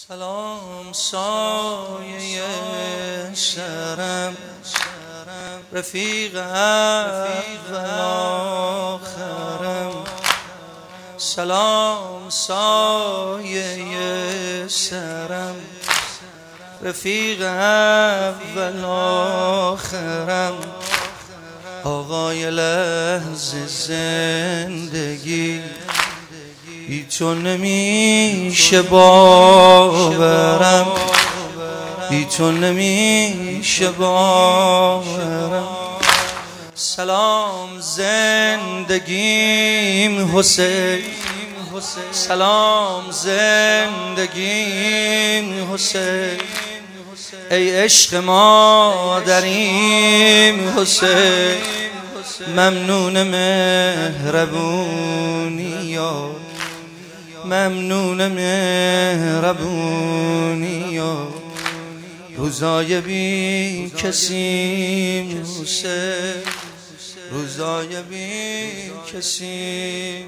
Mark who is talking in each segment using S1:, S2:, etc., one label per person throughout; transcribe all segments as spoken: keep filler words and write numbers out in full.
S1: سلام سایه سرم رفیق اول آخرم. سلام سایه سرم رفیق اول آخرم. آقای لحظه زندگی هیچو نمیشه باورم، هیچو نمیشه باورم. سلام زندگیم حسین، سلام زندگیم حسین. ای عشق مادریم حسین، ممنون مهربونیات، ممنون مهربونیات. روزای بی کسیم حسین، روزای بی کسیم.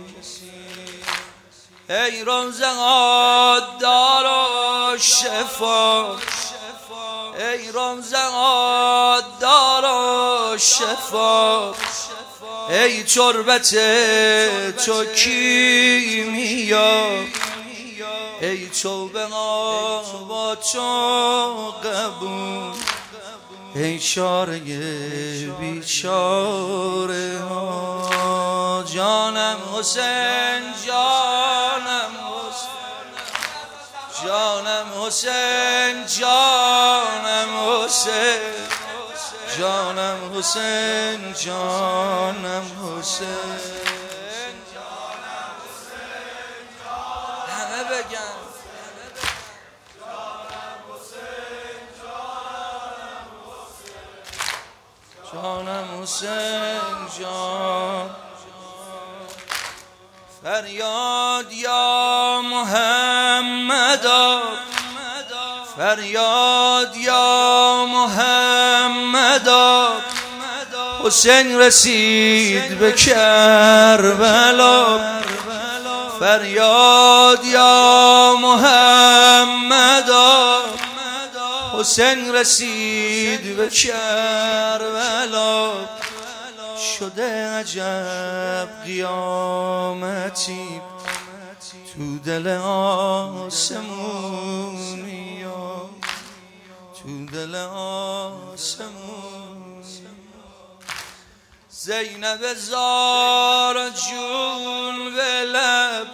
S1: ای روزگار دار و شفا، ای روزگار دار و شفا. ای تربت تو کیمیا، ای توبه با تو قبول. ای چاره بیچاره ها، جانم حسین، جانم حسین، جانم حسین، جانم حسین، جانم حسین، جانم حسین. همه بگن جانم حسین، جان. فریاد یا محمدا، فریاد یا محمدا. حسین رسید به کربلا، فریاد یا محمدا. حسین رسید به کربلا. شده عجب قیامتی تو دل آسمونی، تو دل آسمونی. زینب زار جون به لب،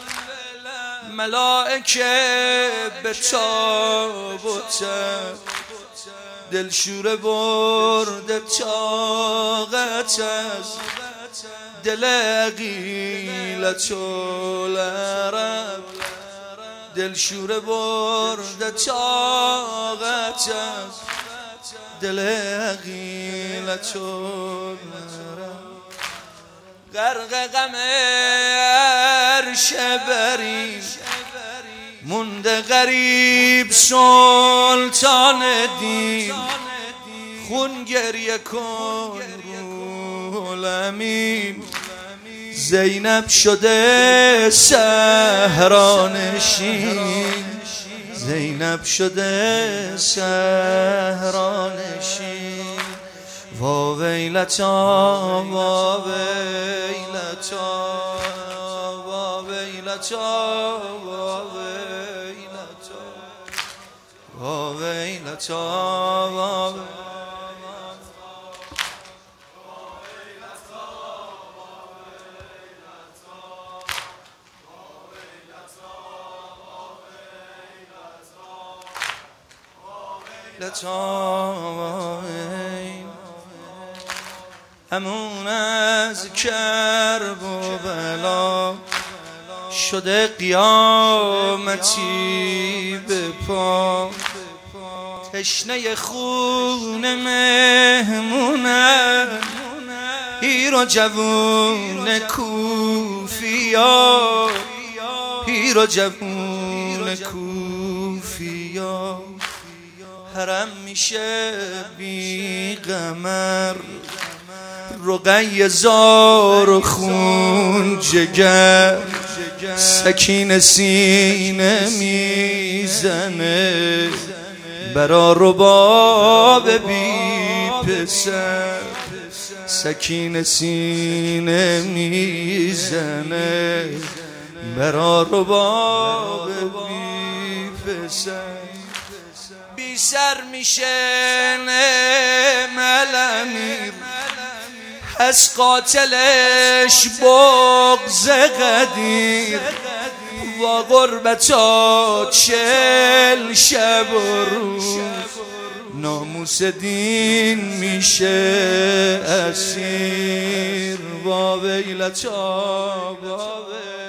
S1: ملائکه به تاب و تب. دلشوره برده طاقت از دل عقیلت العرب. دلشوره برده طاقت از دل عقیلت العرب. غرق غم عرش بریم، مونده غریب سلطان دین. خون گریه کن رولمین، زینب شده صحرانشین، زینب شده صحرانشین. وا ویلتا، وا ویلتا، وا ویلتا، وا ویلتا، وا ویلتا، وا همون از کرب و بلا شده قیامتی به پا. تشنه خون مهمونن پیر و جوون کوفیا، پیر و جوون کوفیا. حرم میشه بی قمر، رقیه زار و خون جگر. سکین سینه می میزنه برا رباب بی پسر سکینه سینه میزنه برا رباب بی پسر بی سر میشنه ملمیر از قاتلش بغض قدیر و غربتا چل شب و روز ناموس دین میشه اسیر با ویلتا با